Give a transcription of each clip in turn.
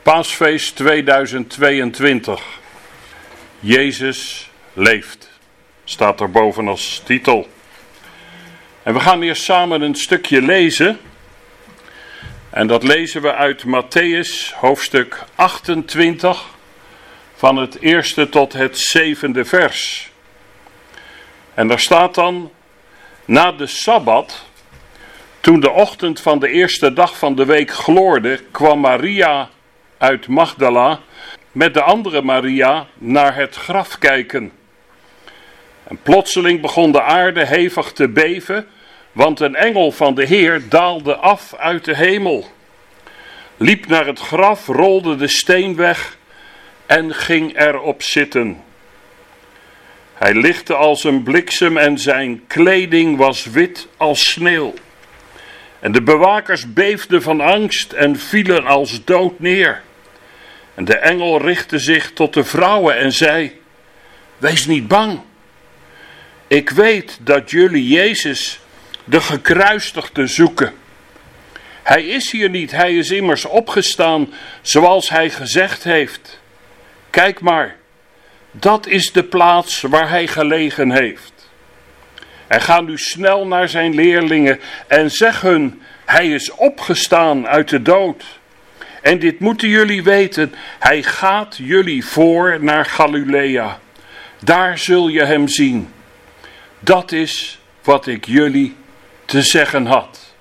Paasfeest 2022. Jezus leeft, staat er boven als titel. En we gaan eerst samen een stukje lezen. En dat lezen we uit Mattheüs, hoofdstuk 28, van het eerste tot het 7e vers. En daar staat dan: na de Sabbat, toen de ochtend van de eerste dag van de week gloorde, kwam Maria uit Magdala met de andere Maria naar het graf kijken. En plotseling begon de aarde hevig te beven, want een engel van de Heer daalde af uit de hemel, liep naar het graf, rolde de steen weg en ging erop zitten. Hij lichtte als een bliksem en zijn kleding was wit als sneeuw. En de bewakers beefden van angst en vielen als dood neer. En de engel richtte zich tot de vrouwen en zei: wees niet bang. Ik weet dat jullie Jezus, de gekruisigde, zoeken. Hij is hier niet, hij is immers opgestaan zoals hij gezegd heeft. Kijk maar, dat is de plaats waar hij gelegen heeft. En ga nu snel naar zijn leerlingen en zeg hun: hij is opgestaan uit de dood. En dit moeten jullie weten, hij gaat jullie voor naar Galilea. Daar zul je hem zien. Dat is wat ik jullie te zeggen had.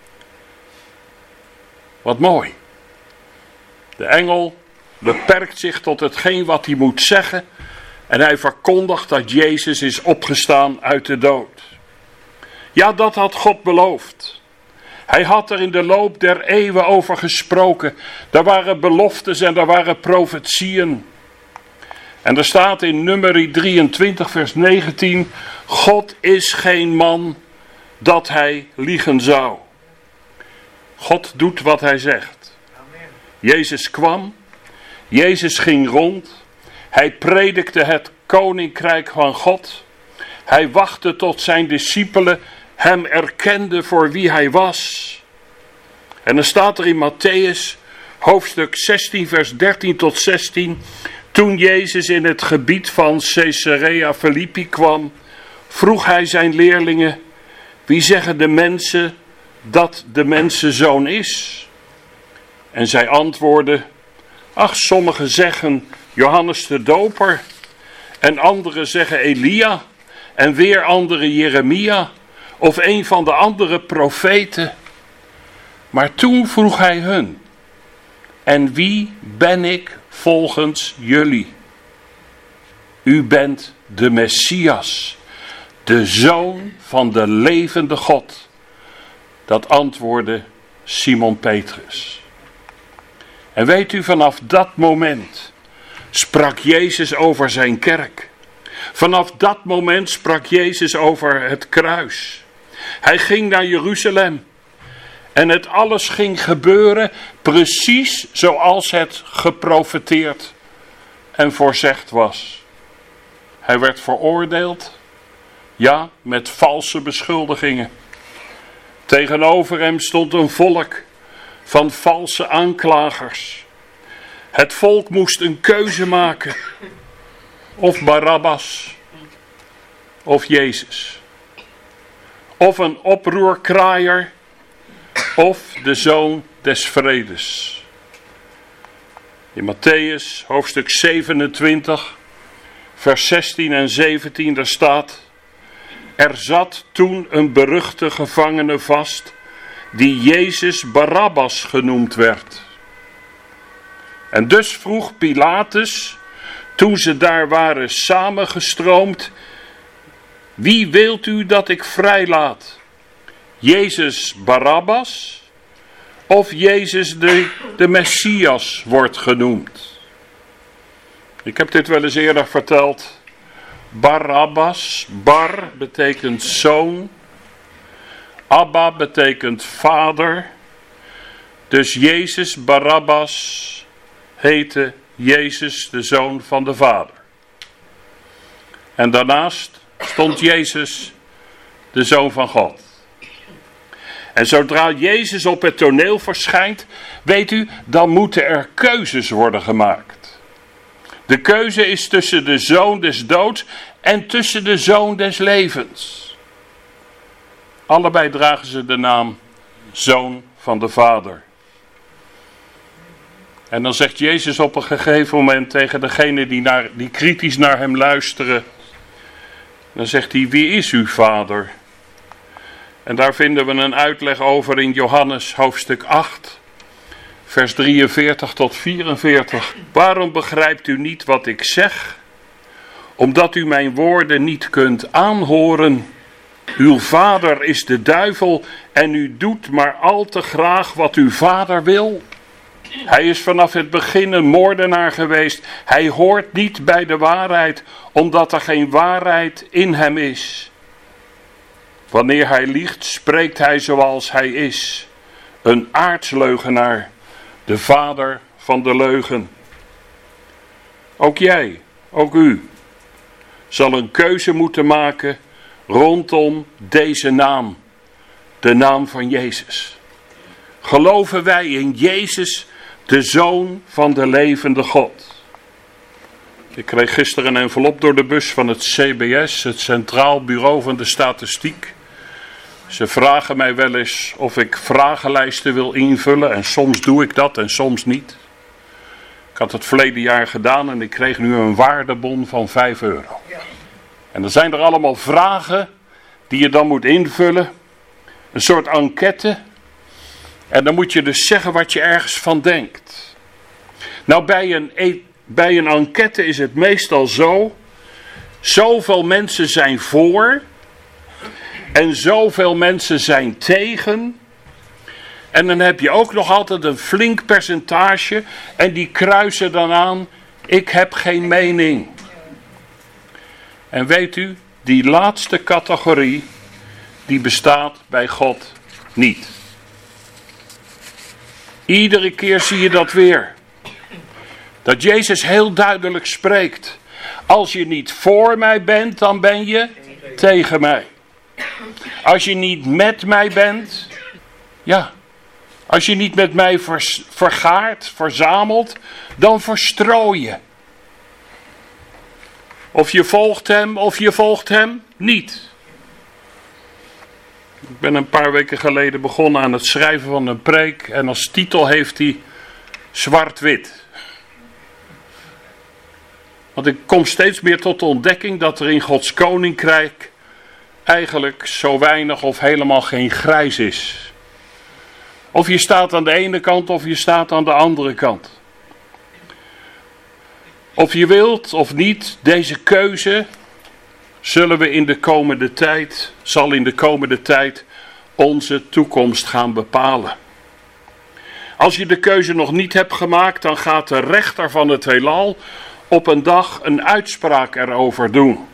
Wat mooi. De engel beperkt zich tot hetgeen wat hij moet zeggen. En hij verkondigt dat Jezus is opgestaan uit de dood. Ja, dat had God beloofd. Hij had er in de loop der eeuwen over gesproken. Er waren beloftes en er waren profetieën. En er staat in Numeri 23 vers 19: God is geen man dat hij liegen zou. God doet wat hij zegt. Jezus kwam. Jezus ging rond. Hij predikte het koninkrijk van God. Hij wachtte tot zijn discipelen hem erkenden voor wie hij was. En dan staat er in Mattheüs, hoofdstuk 16, vers 13 tot 16... toen Jezus in het gebied van Caesarea Philippi kwam, vroeg hij zijn leerlingen: wie zeggen de mensen dat de mensenzoon is? En zij antwoordden: ach, sommigen zeggen Johannes de Doper, en anderen zeggen Elia, en weer anderen Jeremia, of een van de andere profeten. Maar toen vroeg hij hun: en wie ben ik volgens jullie? U bent de Messias, de Zoon van de levende God. Dat antwoordde Simon Petrus. En weet u, vanaf dat moment sprak Jezus over zijn kerk. Vanaf dat moment sprak Jezus over het kruis. Hij ging naar Jeruzalem. En het alles ging gebeuren precies zoals het geprofeteerd en voorzegd was. Hij werd veroordeeld, ja, met valse beschuldigingen. Tegenover hem stond een volk van valse aanklagers. Het volk moest een keuze maken. Of Barabbas, of Jezus. Of een oproerkraaier, of de Zoon des Vredes. In Mattheüs, hoofdstuk 27, vers 16 en 17, daar staat: er zat toen een beruchte gevangene vast, die Jezus Barabbas genoemd werd. En dus vroeg Pilatus, toen ze daar waren samengestroomd: wie wilt u dat ik vrijlaat? Jezus Barabbas of Jezus de Messias wordt genoemd? Ik heb dit wel eens eerder verteld. Barabbas, bar betekent zoon. Abba betekent vader. Dus Jezus Barabbas heette Jezus de zoon van de Vader. En daarnaast stond Jezus de zoon van God. En zodra Jezus op het toneel verschijnt, weet u, dan moeten er keuzes worden gemaakt. De keuze is tussen de zoon des doods en tussen de zoon des levens. Allebei dragen ze de naam Zoon van de Vader. En dan zegt Jezus op een gegeven moment tegen degene die kritisch naar hem luisteren. Dan zegt hij, wie is uw vader? En daar vinden we een uitleg over in Johannes hoofdstuk 8, vers 43 tot 44. Waarom begrijpt u niet wat ik zeg? Omdat u mijn woorden niet kunt aanhoren. Uw vader is de duivel en u doet maar al te graag wat uw vader wil. Hij is vanaf het begin een moordenaar geweest. Hij hoort niet bij de waarheid, omdat er geen waarheid in hem is. Wanneer hij liegt, spreekt hij zoals hij is. Een aardsleugenaar, de vader van de leugen. Ook jij, ook u, zal een keuze moeten maken rondom deze naam. De naam van Jezus. Geloven wij in Jezus, de Zoon van de levende God? Ik kreeg gisteren een envelop door de bus van het CBS, het Centraal Bureau van de Statistiek. Ze vragen mij wel eens of ik vragenlijsten wil invullen en soms doe ik dat en soms niet. Ik had het verleden jaar gedaan en ik kreeg nu een waardebon van €5. En dan zijn er allemaal vragen die je dan moet invullen. Een soort enquête. En dan moet je dus zeggen wat je ergens van denkt. Nou, bij een enquête is het meestal zo. Zoveel mensen zijn voor. En zoveel mensen zijn tegen. En dan heb je ook nog altijd een flink percentage. En die kruisen dan aan. Ik heb geen mening. En weet u, die laatste categorie, die bestaat bij God niet. Iedere keer zie je dat weer. Dat Jezus heel duidelijk spreekt. Als je niet voor mij bent, dan ben je tegen mij. Als je niet met mij bent, ja. Als je niet met mij vergaart, verzamelt, dan verstrooi je. Of je volgt hem niet. Ik ben een paar weken geleden begonnen aan het schrijven van een preek. En als titel heeft hij zwart-wit. Want ik kom steeds meer tot de ontdekking dat er in Gods koninkrijk eigenlijk zo weinig of helemaal geen grijs is. Of je staat aan de ene kant of je staat aan de andere kant. Of je wilt of niet, deze keuze zal in de komende tijd onze toekomst gaan bepalen. Als je de keuze nog niet hebt gemaakt, dan gaat de rechter van het heelal op een dag een uitspraak erover doen.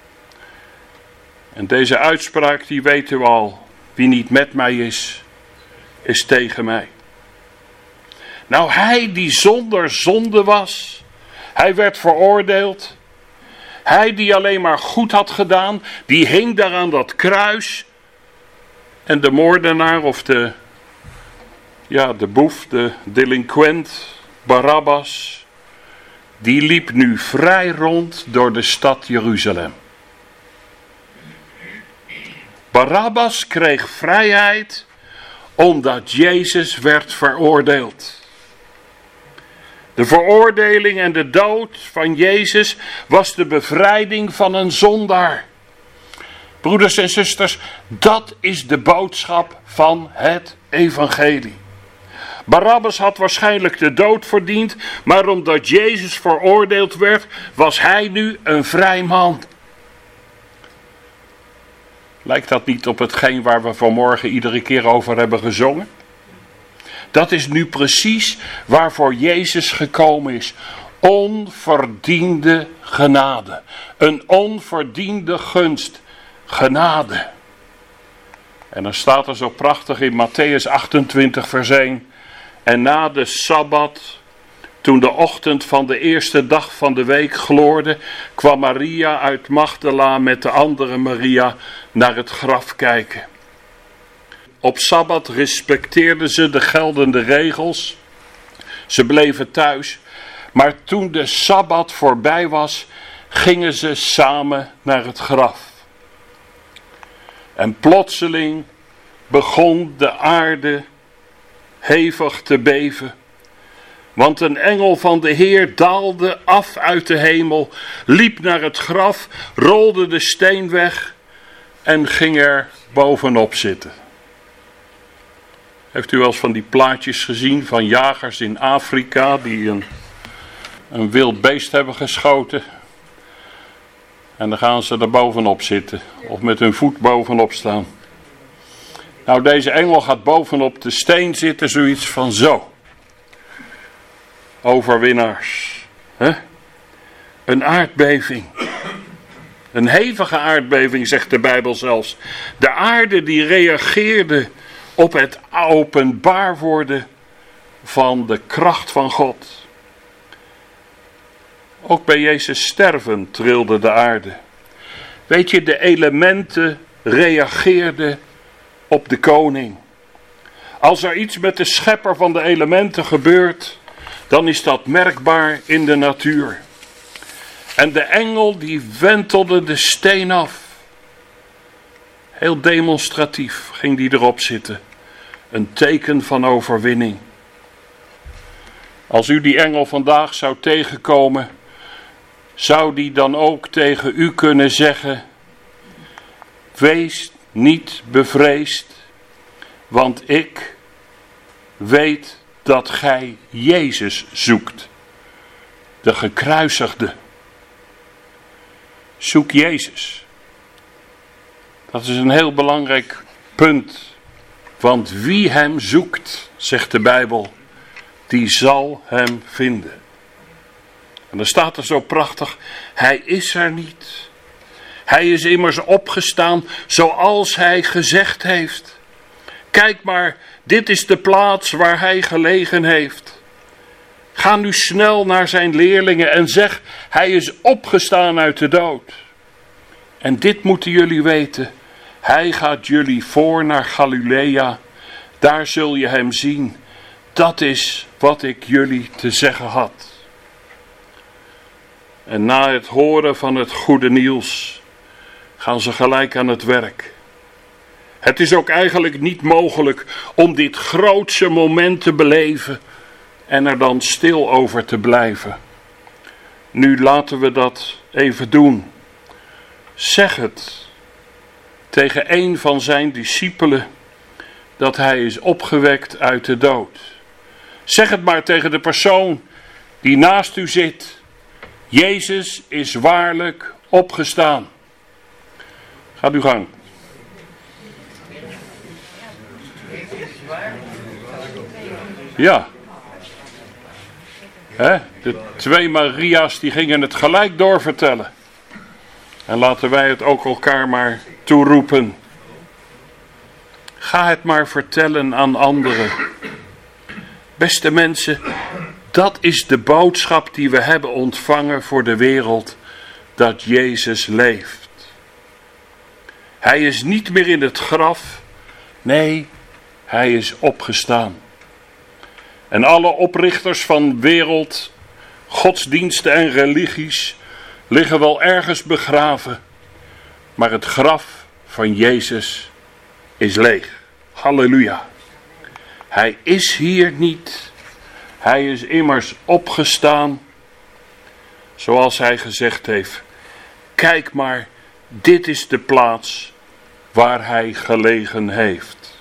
En deze uitspraak, die weten we al. Wie niet met mij is tegen mij. Nou, hij die zonder zonde was, hij werd veroordeeld. Hij die alleen maar goed had gedaan, die hing daar aan dat kruis. En de moordenaar of de boef, de delinquent, Barabbas, die liep nu vrij rond door de stad Jeruzalem. Barabbas kreeg vrijheid omdat Jezus werd veroordeeld. De veroordeling en de dood van Jezus was de bevrijding van een zondaar. Broeders en zusters, dat is de boodschap van het evangelie. Barabbas had waarschijnlijk de dood verdiend, maar omdat Jezus veroordeeld werd, was hij nu een vrij man. Lijkt dat niet op hetgeen waar we vanmorgen iedere keer over hebben gezongen? Dat is nu precies waarvoor Jezus gekomen is. Onverdiende genade. Een onverdiende gunst. Genade. En dan staat er zo prachtig in Matthäus 28 vers 1. En na de Sabbat, toen de ochtend van de eerste dag van de week gloorde, kwam Maria uit Magdala met de andere Maria naar het graf kijken. Op Sabbat respecteerden ze de geldende regels. Ze bleven thuis. Maar toen de Sabbat voorbij was, gingen ze samen naar het graf. En plotseling begon de aarde hevig te beven. Want een engel van de Heer daalde af uit de hemel, liep naar het graf, rolde de steen weg en ging er bovenop zitten. Heeft u wel eens van die plaatjes gezien van jagers in Afrika die een wild beest hebben geschoten? En dan gaan ze er bovenop zitten of met hun voet bovenop staan. Nou, deze engel gaat bovenop de steen zitten, zoiets van zo. Overwinnaars. Een aardbeving. Een hevige aardbeving, zegt de Bijbel zelfs. De aarde die reageerde op het openbaar worden van de kracht van God. Ook bij Jezus sterven trilde de aarde. Weet je, de elementen reageerden op de koning. Als er iets met de schepper van de elementen gebeurt, dan is dat merkbaar in de natuur. En de engel die wentelde de steen af. Heel demonstratief ging die erop zitten. Een teken van overwinning. Als u die engel vandaag zou tegenkomen, zou die dan ook tegen u kunnen zeggen: wees niet bevreesd, want ik weet dat gij Jezus zoekt, de gekruisigde. Zoek Jezus. Dat is een heel belangrijk punt, want wie hem zoekt, zegt de Bijbel, die zal hem vinden. En dan staat er zo prachtig: hij is er niet. Hij is immers opgestaan zoals hij gezegd heeft. Kijk maar, dit is de plaats waar hij gelegen heeft. Ga nu snel naar zijn leerlingen en zeg: hij is opgestaan uit de dood. En dit moeten jullie weten: hij gaat jullie voor naar Galilea. Daar zul je hem zien. Dat is wat ik jullie te zeggen had. En na het horen van het goede nieuws gaan ze gelijk aan het werk. Het is ook eigenlijk niet mogelijk om dit grootse moment te beleven en er dan stil over te blijven. Nu laten we dat even doen. Zeg het tegen een van zijn discipelen dat hij is opgewekt uit de dood. Zeg het maar tegen de persoon die naast u zit. Jezus is waarlijk opgestaan. Gaat uw gang. Ja. De twee Maria's die gingen het gelijk doorvertellen. En laten wij het ook elkaar maar toeroepen. Ga het maar vertellen aan anderen. Beste mensen, dat is de boodschap die we hebben ontvangen voor de wereld, dat Jezus leeft. Hij is niet meer in het graf, nee, hij is opgestaan. En alle oprichters van wereld, godsdiensten en religies liggen wel ergens begraven, maar het graf van Jezus is leeg. Halleluja. Hij is hier niet. Hij is immers opgestaan, zoals hij gezegd heeft. Kijk maar, dit is de plaats waar hij gelegen heeft.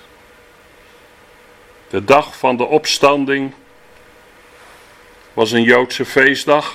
De dag van de opstanding was een Joodse feestdag.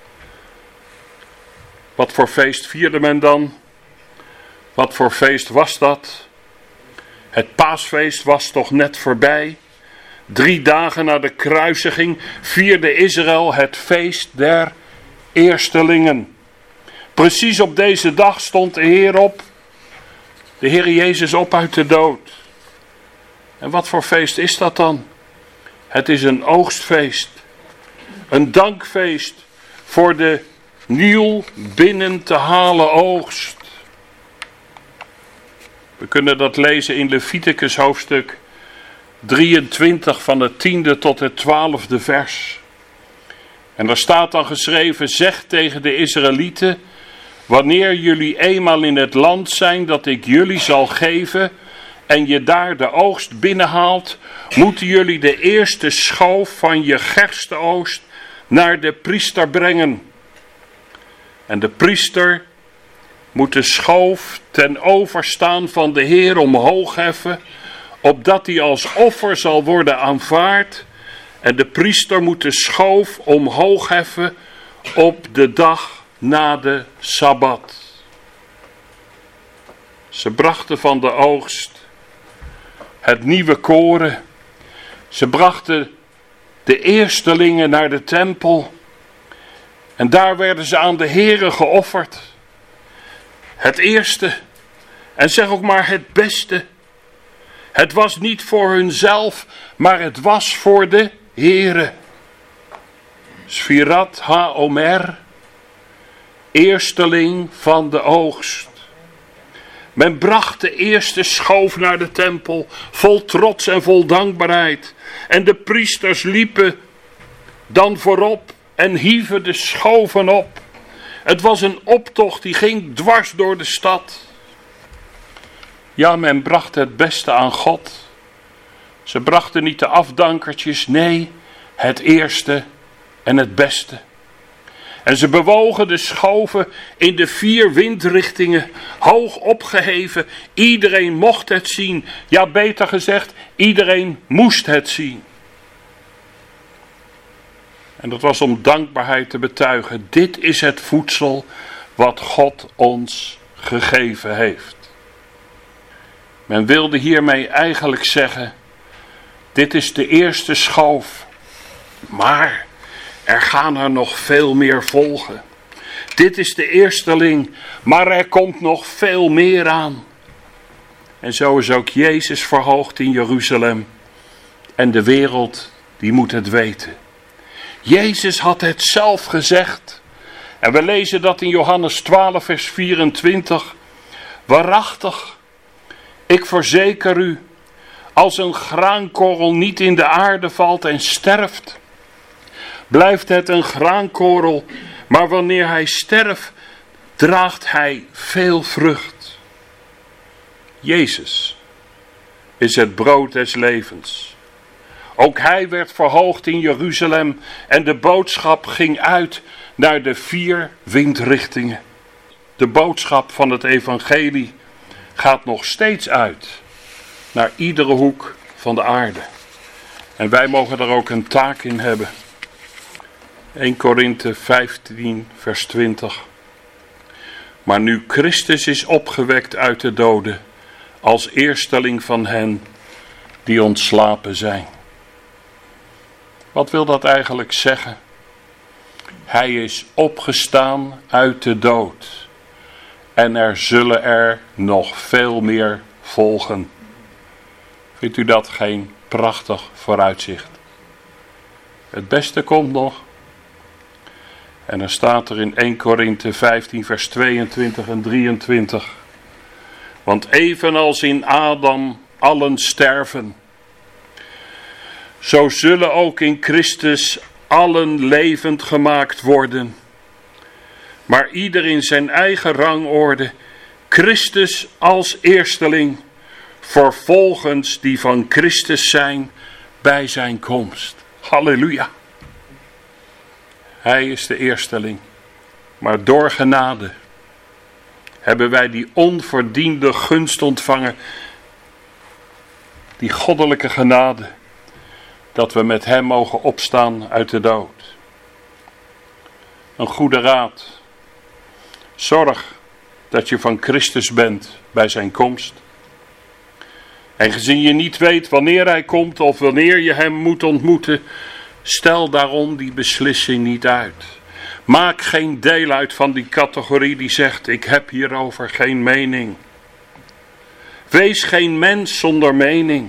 Wat voor feest vierde men dan? Wat voor feest was dat? Het paasfeest was toch net voorbij? 3 dagen na de kruisiging vierde Israël het feest der eerstelingen. Precies op deze dag stond de Heer op, de Heer Jezus op uit de dood. En wat voor feest is dat dan? Het is een oogstfeest. Een dankfeest voor de nieuw binnen te halen oogst. We kunnen dat lezen in Leviticus hoofdstuk 23 van het 10e tot het 12e vers. En daar staat dan geschreven: zeg tegen de Israëlieten: wanneer jullie eenmaal in het land zijn dat ik jullie zal geven en je daar de oogst binnenhaalt, moeten jullie de eerste schoof van je gerstenoogst naar de priester brengen. En de priester moet de schoof ten overstaan van de Heer omhoog heffen, opdat die als offer zal worden aanvaard. En de priester moet de schoof omhoog heffen op de dag na de Sabbat. Ze brachten van de oogst het nieuwe koren. Ze brachten de eerstelingen naar de tempel. En daar werden ze aan de Heere geofferd. Het eerste, en zeg ook maar het beste. Het was niet voor hunzelf, maar het was voor de Heere. Sfirat ha-omer, eersteling van de oogst. Men bracht de eerste schoof naar de tempel, vol trots en vol dankbaarheid. En de priesters liepen dan voorop en hieven de schoven op. Het was een optocht die ging dwars door de stad. Ja, men bracht het beste aan God. Ze brachten niet de afdankertjes, nee, het eerste en het beste. En ze bewogen de schoven in de 4 windrichtingen, hoog opgeheven. Iedereen mocht het zien. Ja, beter gezegd, iedereen moest het zien. En dat was om dankbaarheid te betuigen. Dit is het voedsel wat God ons gegeven heeft. Men wilde hiermee eigenlijk zeggen: dit is de eerste schoof, maar er gaan er nog veel meer volgen. Dit is de eersteling, maar er komt nog veel meer aan. En zo is ook Jezus verhoogd in Jeruzalem. En de wereld, die moet het weten. Jezus had het zelf gezegd. En we lezen dat in Johannes 12 vers 24. Waarachtig, ik verzeker u, als een graankorrel niet in de aarde valt en sterft, blijft het een graankorrel, maar wanneer hij sterft, draagt hij veel vrucht. Jezus is het brood des levens. Ook hij werd verhoogd in Jeruzalem en de boodschap ging uit naar de 4 windrichtingen. De boodschap van het evangelie gaat nog steeds uit naar iedere hoek van de aarde. En wij mogen er ook een taak in hebben. 1 Korinthe 15 vers 20. Maar nu Christus is opgewekt uit de doden, als eersteling van hen die ontslapen zijn. Wat wil dat eigenlijk zeggen? Hij is opgestaan uit de dood. En er zullen er nog veel meer volgen. Vindt u dat geen prachtig vooruitzicht? Het beste komt nog. En dan staat er in 1 Korinthe 15 vers 22 en 23. Want evenals in Adam allen sterven, zo zullen ook in Christus allen levend gemaakt worden. Maar ieder in zijn eigen rangorde, Christus als eersteling, vervolgens die van Christus zijn bij zijn komst. Halleluja. Hij is de eersteling, maar door genade hebben wij die onverdiende gunst ontvangen, die goddelijke genade, dat we met hem mogen opstaan uit de dood. Een goede raad. Zorg dat je van Christus bent bij zijn komst. En gezien je niet weet wanneer hij komt of wanneer je hem moet ontmoeten, stel daarom die beslissing niet uit. Maak geen deel uit van die categorie die zegt: ik heb hierover geen mening. Wees geen mens zonder mening.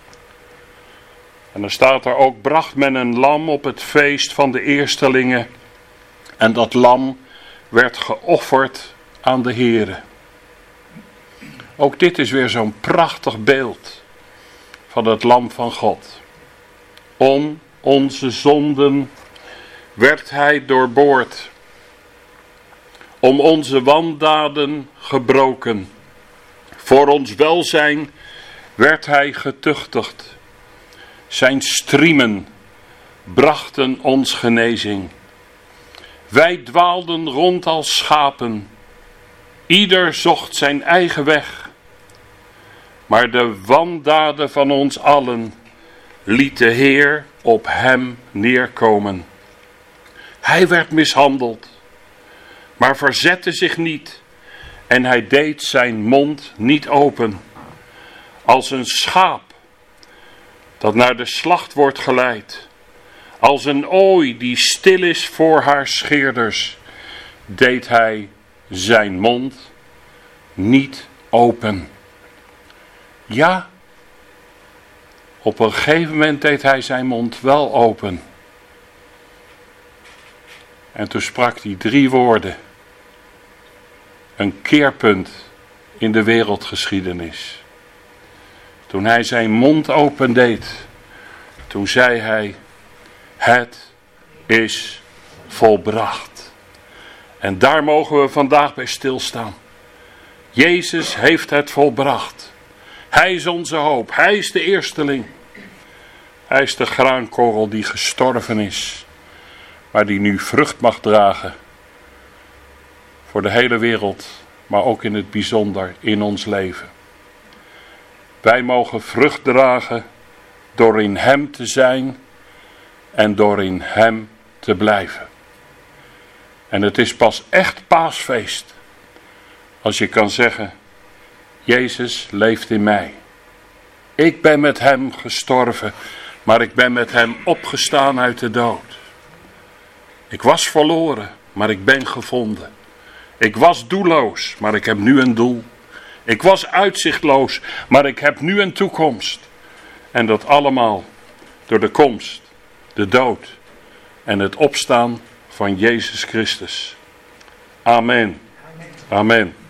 En dan staat er ook: bracht men een lam op het feest van de eerstelingen. En dat lam werd geofferd aan de Heere. Ook dit is weer zo'n prachtig beeld van het lam van God. Om onze zonden werd hij doorboord. Om onze wandaden gebroken. Voor ons welzijn werd hij getuchtigd. Zijn striemen brachten ons genezing. Wij dwaalden rond als schapen. Ieder zocht zijn eigen weg. Maar de wandaden van ons allen liet de Heer op hem neerkomen. Hij werd mishandeld, maar verzette zich niet. En hij deed zijn mond niet open. Als een schaap dat naar de slacht wordt geleid. Als een ooi die stil is voor haar scheerders, deed hij zijn mond niet open. Ja, op een gegeven moment deed hij zijn mond wel open. En toen sprak hij 3 woorden. Een keerpunt in de wereldgeschiedenis. Toen hij zijn mond opendeed, toen zei hij: het is volbracht. En daar mogen we vandaag bij stilstaan. Jezus heeft het volbracht. Hij is onze hoop. Hij is de eersteling. Hij is de graankorrel die gestorven is, maar die nu vrucht mag dragen. Voor de hele wereld, maar ook in het bijzonder in ons leven. Wij mogen vrucht dragen door in hem te zijn en door in hem te blijven. En het is pas echt paasfeest als je kan zeggen: Jezus leeft in mij. Ik ben met hem gestorven, maar ik ben met hem opgestaan uit de dood. Ik was verloren, maar ik ben gevonden. Ik was doelloos, maar ik heb nu een doel. Ik was uitzichtloos, maar ik heb nu een toekomst. En dat allemaal door de komst, de dood en het opstaan van Jezus Christus. Amen. Amen.